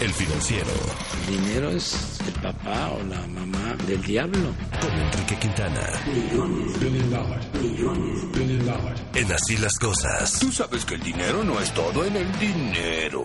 El Financiero. El dinero es el papá o la mamá del diablo. Con Enrique Quintana. Millones. En Así las Cosas. Tú sabes que el dinero no es todo en el dinero.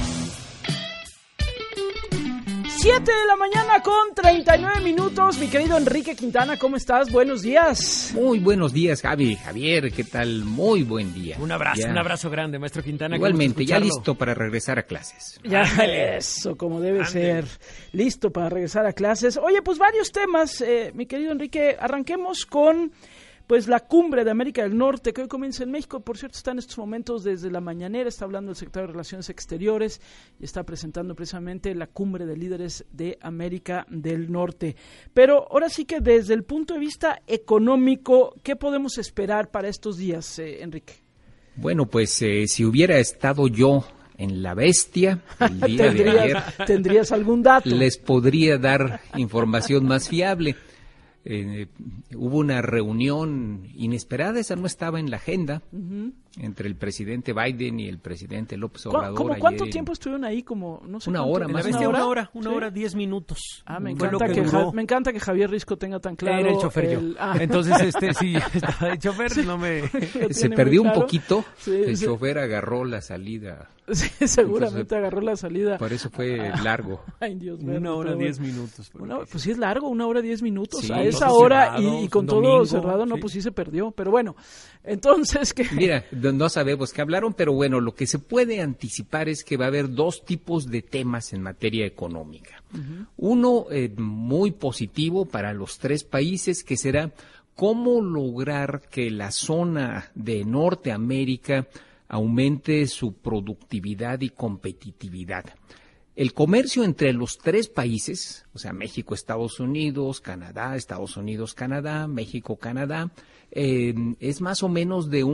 7 de la mañana con 39 minutos. Mi querido Enrique Quintana, ¿cómo estás? Buenos días. Muy buenos días, Javier, ¿qué tal? Muy buen día. Un abrazo grande, maestro Quintana. Igualmente, ya listo para regresar a clases. Ya, eso, como debe ser. Listo para regresar a clases. Oye, pues varios temas, mi querido Enrique. Arranquemos con pues la cumbre de América del Norte, que hoy comienza en México. Por cierto, está en estos momentos desde la mañanera, está hablando el secretario de Relaciones Exteriores y está presentando precisamente la cumbre de líderes de América del Norte. Pero ahora sí que desde el punto de vista económico, ¿qué podemos esperar para estos días, Enrique? Bueno, pues si hubiera estado yo en la bestia el día de ayer, ¿tendrías algún dato? Les podría dar información más fiable. Hubo una reunión inesperada, esa no estaba en la agenda, entre el presidente Biden y el presidente López Obrador. ¿Cuánto tiempo estuvieron ahí? Como no sé. Una hora más. Una hora, 10 minutos. Me encanta que Javier Risco tenga tan claro. Era el chofer yo. Entonces, sí, estaba el chofer, sí. No me... Se perdió un poquito, el chofer agarró la salida. Sí, seguramente agarró la salida. Por eso fue largo. Ay, Dios mío. 1 hora 10 minutos. Pues sí es largo, 1 hora 10 minutos. Sí, a esa hora cerrado, y con todo domingo, cerrado, no, sí. Pues sí se perdió. Pero bueno, entonces ¿qué? Mira, no sabemos qué hablaron, pero bueno, lo que se puede anticipar es que va a haber dos tipos de temas en materia económica. Uno muy positivo para los tres países, que será cómo lograr que la zona de Norteamérica aumente su productividad y competitividad. El comercio entre los tres países, o sea, México, Estados Unidos, Canadá, Estados Unidos, Canadá, México, Canadá, es más o menos de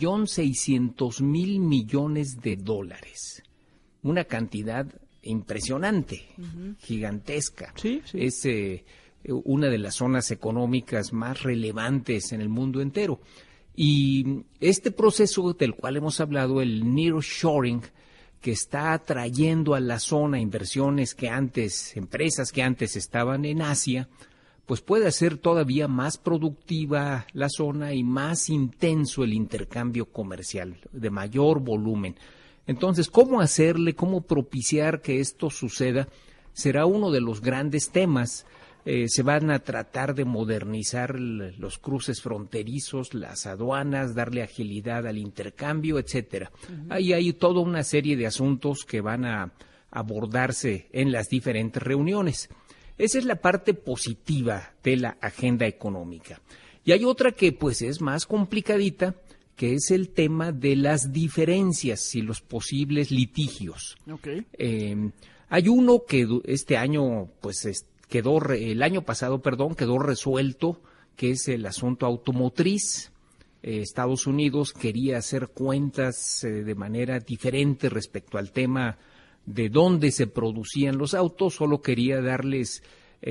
$1.600.000.000.000. Una cantidad impresionante, gigantesca. Sí. Es una de las zonas económicas más relevantes en el mundo entero. Y este proceso del cual hemos hablado, el nearshoring, que está atrayendo a la zona empresas que antes estaban en Asia, pues puede hacer todavía más productiva la zona y más intenso el intercambio comercial, de mayor volumen. Entonces, ¿cómo propiciar que esto suceda? Será uno de los grandes temas. Se van a tratar de modernizar los cruces fronterizos, las aduanas, darle agilidad al intercambio, etcétera. Ahí hay toda una serie de asuntos que van a abordarse en las diferentes reuniones. Esa es la parte positiva de la agenda económica. Y hay otra que pues es más complicadita, que es el tema de las diferencias y los posibles litigios. Okay. Hay uno que este año pues el año pasado quedó resuelto, que es el asunto automotriz. Estados Unidos quería hacer cuentas de manera diferente respecto al tema de dónde se producían los autos, solo quería darles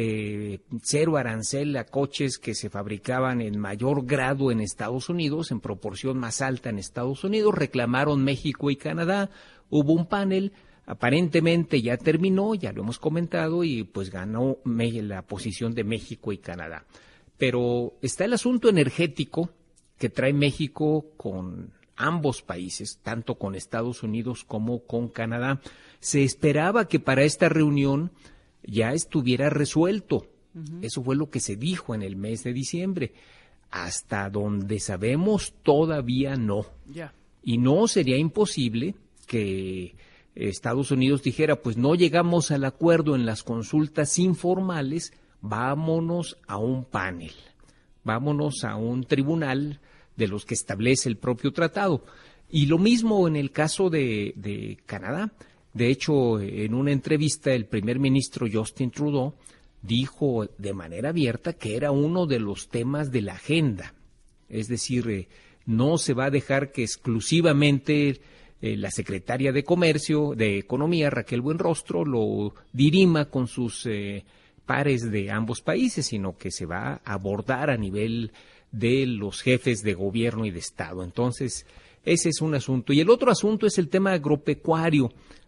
cero arancel a coches que se fabricaban en mayor grado en Estados Unidos, en proporción más alta en Estados Unidos. Reclamaron México y Canadá, hubo un panel. Aparentemente ya terminó, ya lo hemos comentado, y pues ganó la posición de México y Canadá. Pero está el asunto energético que trae México con ambos países, tanto con Estados Unidos como con Canadá. Se esperaba que para esta reunión ya estuviera resuelto. Eso fue lo que se dijo en el mes de diciembre. Hasta donde sabemos, todavía no. Y no sería imposible que Estados Unidos dijera, pues no llegamos al acuerdo en las consultas informales, vámonos a un panel, vámonos a un tribunal de los que establece el propio tratado. Y lo mismo en el caso de Canadá. De hecho, en una entrevista, el primer ministro Justin Trudeau dijo de manera abierta que era uno de los temas de la agenda. Es decir, no se va a dejar que exclusivamente la secretaria de Economía, Raquel Buenrostro, lo dirima con sus pares de ambos países, sino que se va a abordar a nivel de los jefes de gobierno y de Estado. Entonces, ese es un asunto. Y el otro asunto es el tema agropecuario.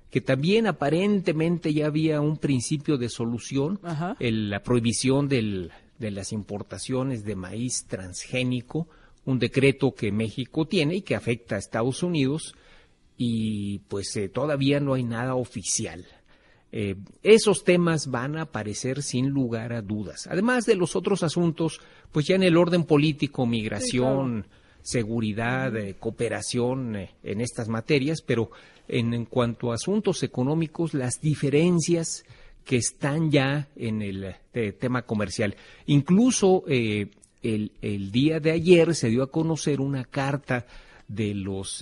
que también aparentemente ya había un principio de solución, la prohibición de las importaciones de maíz transgénico, un decreto que México tiene y que afecta a Estados Unidos, y pues todavía no hay nada oficial. Esos temas van a aparecer sin lugar a dudas, además de los otros asuntos, pues ya en el orden político, migración, seguridad, cooperación en estas materias, pero en cuanto a asuntos económicos, las diferencias que están ya en el tema comercial. Incluso el día de ayer se dio a conocer una carta de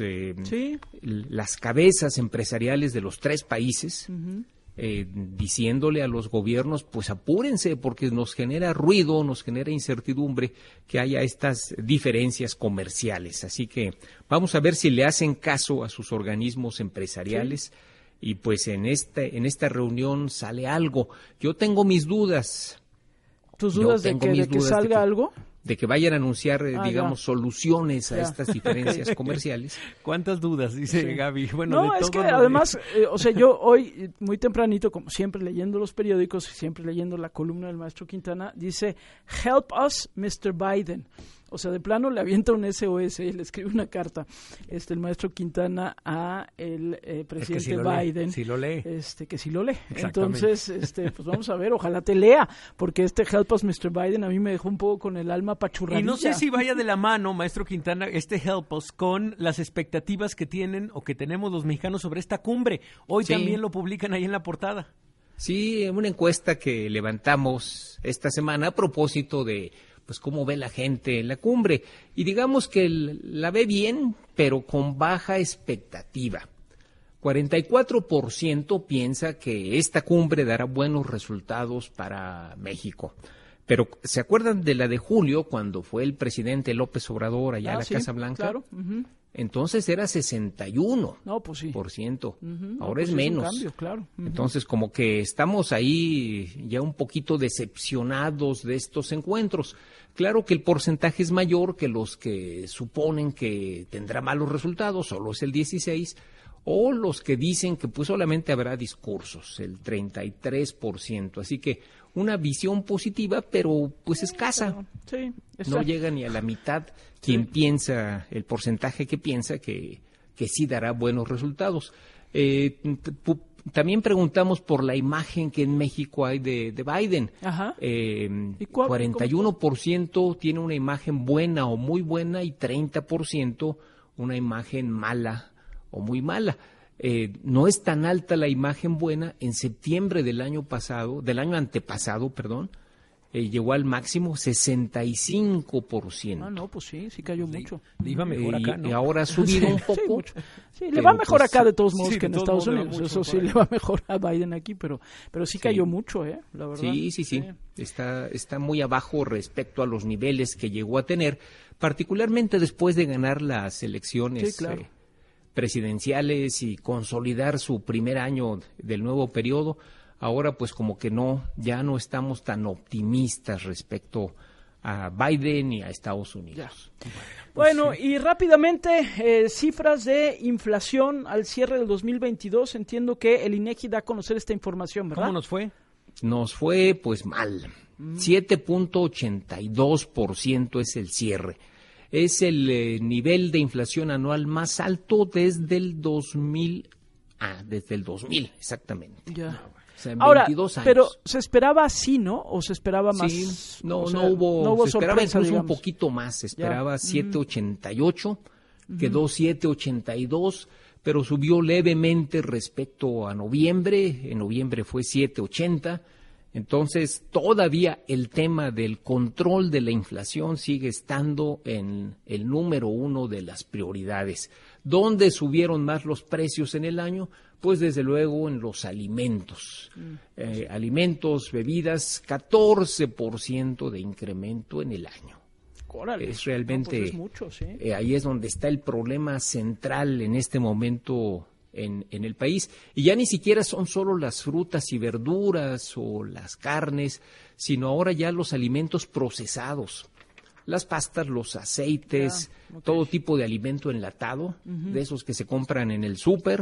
las cabezas empresariales de los 3 países, diciéndole a los gobiernos, pues apúrense, porque nos genera ruido, nos genera incertidumbre que haya estas diferencias comerciales. Así que vamos a ver si le hacen caso a sus organismos empresariales, y pues en esta reunión sale algo. Yo tengo mis dudas. ¿Tus dudas de que salga algo? De que vayan a anunciar, soluciones a estas diferencias comerciales. ¿Cuántas dudas? Dice Gaby. Bueno, no, es que además, yo hoy, muy tempranito, como siempre leyendo los periódicos, siempre leyendo la columna del maestro Quintana, dice, "Help us, Mr. Biden". O sea, de plano le avienta un SOS y le escribe una carta el maestro Quintana a el presidente Biden. Sí lo lee. Que sí lo lee. Entonces, pues vamos a ver, ojalá te lea, porque Help Us, Mr. Biden, a mí me dejó un poco con el alma apachurradilla. Y no sé si vaya de la mano, maestro Quintana, Help Us con las expectativas que tienen o que tenemos los mexicanos sobre esta cumbre. Hoy también lo publican ahí en la portada. Sí, una encuesta que levantamos esta semana a propósito de pues cómo ve la gente en la cumbre, y digamos que la ve bien, pero con baja expectativa. 44% piensa que esta cumbre dará buenos resultados para México. Pero ¿se acuerdan de la de julio, cuando fue el presidente López Obrador allá a la Casa Blanca? Claro. Entonces era 61%. No, pues sí. Ahora es menos. Es un cambio, claro. Entonces, como que estamos ahí ya un poquito decepcionados de estos encuentros. Claro que el porcentaje es mayor que los que suponen que tendrá malos resultados, solo es el 16%, o los que dicen que pues solamente habrá discursos, el 33%. Así que una visión positiva, pero pues escasa. Sí, no llega ni a la mitad quien piensa, el porcentaje que piensa que sí dará buenos resultados. También preguntamos por la imagen que en México hay de Biden. 41% tiene una imagen buena o muy buena, y 30% una imagen mala o muy mala. No es tan alta la imagen buena. En septiembre del año antepasado, llegó al máximo 65%. No, pues sí cayó mucho. Le iba mejor acá, ¿no? Y ahora ha subido un poco. Sí, le va mejor acá de todos modos que en Estados Unidos. Eso sí le va mejor a Biden aquí, pero sí cayó mucho, la verdad. Sí. Está muy abajo respecto a los niveles que llegó a tener, particularmente después de ganar las elecciones presidenciales y consolidar su primer año del nuevo periodo. Ahora pues como que ya no estamos tan optimistas respecto a Biden y a Estados Unidos. Bueno, y rápidamente, cifras de inflación al cierre del 2022. Entiendo que el INEGI da a conocer esta información, ¿verdad? ¿Cómo nos fue? Nos fue pues mal. 7.82% es el cierre. Es el nivel de inflación anual más alto desde el 2000. Desde el 2000, exactamente. Ya. O sea, en Ahora, 22 años. pero se esperaba así, ¿no? ¿O se esperaba más? Sí, no hubo se esperaba sorpresa, incluso digamos. un poquito más. Se esperaba 7.88, quedó 7.82, pero subió levemente respecto a noviembre. En noviembre fue 7.80. Entonces, todavía el tema del control de la inflación sigue estando en el número 1 de las prioridades. ¿Dónde subieron más los precios en el año? Pues desde luego en los alimentos. Alimentos, bebidas, 14% de incremento en el año. Órale. Es realmente, pues es mucho, sí. Ahí es donde está el problema central en este momento en el país. Y ya ni siquiera son solo las frutas y verduras o las carnes, sino ahora ya los alimentos procesados. Las pastas, los aceites, todo tipo de alimento enlatado, de esos que se compran en el súper,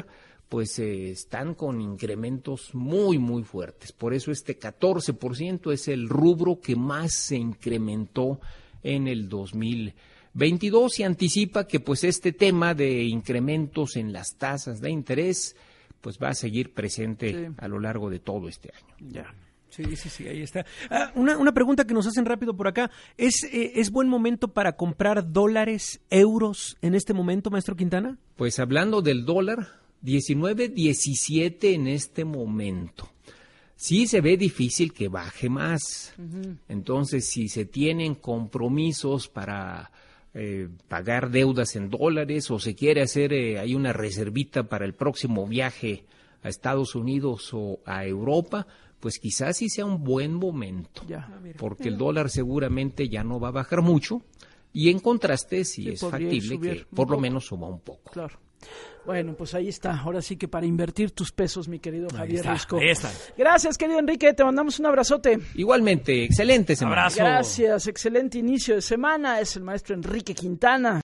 pues están con incrementos muy, muy fuertes. Por eso este 14% es el rubro que más se incrementó en el 2022 y anticipa que pues este tema de incrementos en las tasas de interés pues va a seguir presente a lo largo de todo este año. Ya. Sí, ahí está. Una pregunta que nos hacen rápido por acá. ¿Es buen momento para comprar dólares, euros en este momento, maestro Quintana? Pues hablando del dólar, 19.17 en este momento. Sí se ve difícil que baje más. Entonces, si se tienen compromisos para pagar deudas en dólares o se quiere hacer hay una reservita para el próximo viaje a Estados Unidos o a Europa, pues quizás sí sea un buen momento, porque el dólar seguramente ya no va a bajar mucho y en contraste sí es factible que por lo menos suba un poco. Claro. Bueno, pues ahí está. Ahora sí que para invertir tus pesos, mi querido Javier Risco. Ahí está. Gracias, querido Enrique. Te mandamos un abrazote. Igualmente, excelente semana. Abrazo. Gracias, excelente inicio de semana. Es el maestro Enrique Quintana.